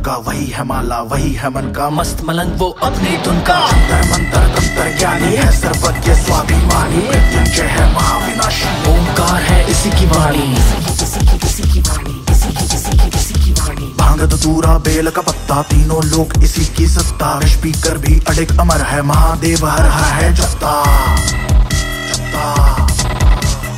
का, वही है माला वही है मन का, मस्त मलंग वो अपनी धुन का। जंतर मंतर तंत्र ज्ञानी है सर्वज्ञ स्वाभिमानी, मृत्युंजय है महाविनाशी, ओंकार है इसी की वाणी। भांग धतूरा बेल का पत्ता, तीनों लोग इसी की सत्ता, विष पीकर भी अडिग अमर है, महादेव हर हर है जपता जपता।